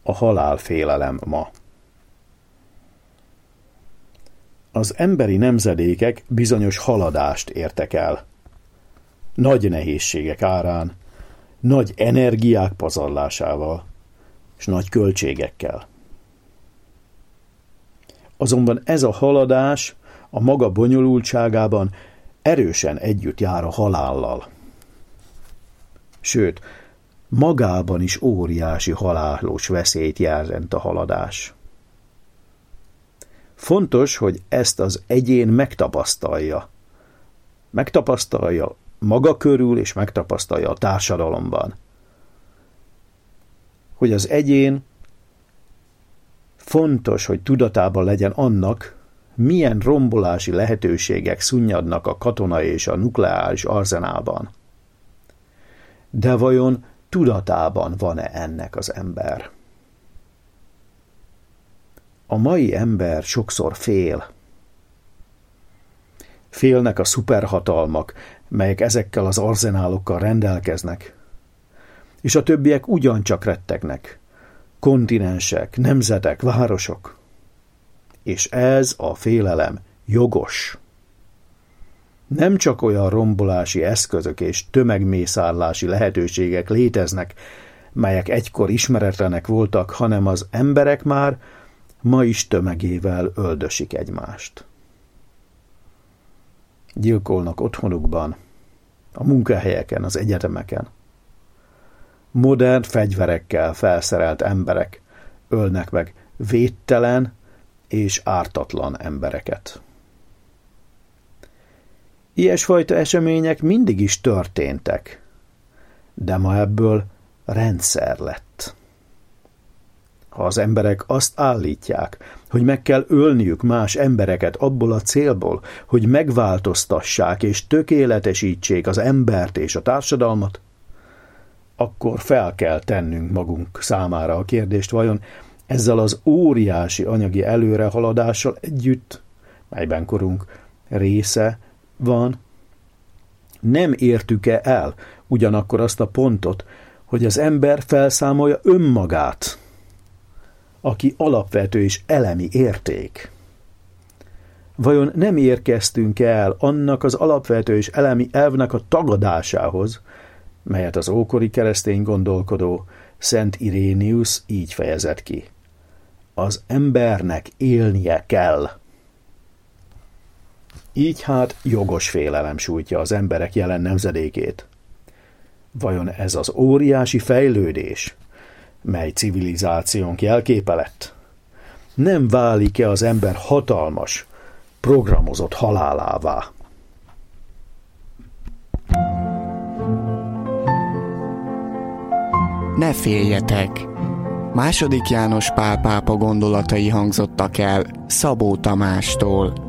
a halálfélelem ma. Az emberi nemzedékek bizonyos haladást értek el. Nagy nehézségek árán, nagy energiák pazarlásával, és nagy költségekkel. Azonban ez a haladás a maga bonyolultságában erősen együtt jár a halállal. Sőt, magában is óriási halálos veszélyt jelent a haladás. Fontos, hogy ezt az egyén megtapasztalja. Megtapasztalja maga körül, és megtapasztalja a társadalomban. Hogy az egyén fontos, hogy tudatában legyen annak, milyen rombolási lehetőségek szunnyadnak a katonai és a nukleáris arzenálban. De vajon tudatában van-e ennek az ember? A mai ember sokszor fél. Félnek a szuperhatalmak, melyek ezekkel az arzenálokkal rendelkeznek. És a többiek ugyancsak rettegnek. Kontinensek, nemzetek, városok. És ez a félelem jogos. Nem csak olyan rombolási eszközök és tömegmészárlási lehetőségek léteznek, melyek egykor ismeretlenek voltak, hanem az emberek már ma is tömegével öldösik egymást. Gyilkolnak otthonukban, a munkahelyeken, az egyetemeken. Modern fegyverekkel felszerelt emberek ölnek meg védtelen és ártatlan embereket. Ilyesfajta események mindig is történtek, de ma ebből rendszer lett. Ha az emberek azt állítják, hogy meg kell ölniük más embereket abból a célból, hogy megváltoztassák és tökéletesítsék az embert és a társadalmat, akkor fel kell tennünk magunk számára a kérdést, vajon ezzel az óriási anyagi előrehaladással együtt, melyben korunk része van, nem értük-e el ugyanakkor azt a pontot, hogy az ember felszámolja önmagát, aki alapvető és elemi érték. Vajon nem érkeztünk el annak az alapvető és elemi elvnek a tagadásához, melyet az ókori keresztény gondolkodó Szent Irénius így fejezett ki. Az embernek élnie kell. Így hát jogos félelem sújtja az emberek jelen nemzedékét. Vajon ez az óriási fejlődés, mely civilizációnk jelképe lett, nem válik-e az ember hatalmas, programozott halálává? Ne féljetek! II. János Pál pápa gondolatai hangzottak el Szabó Tamástól.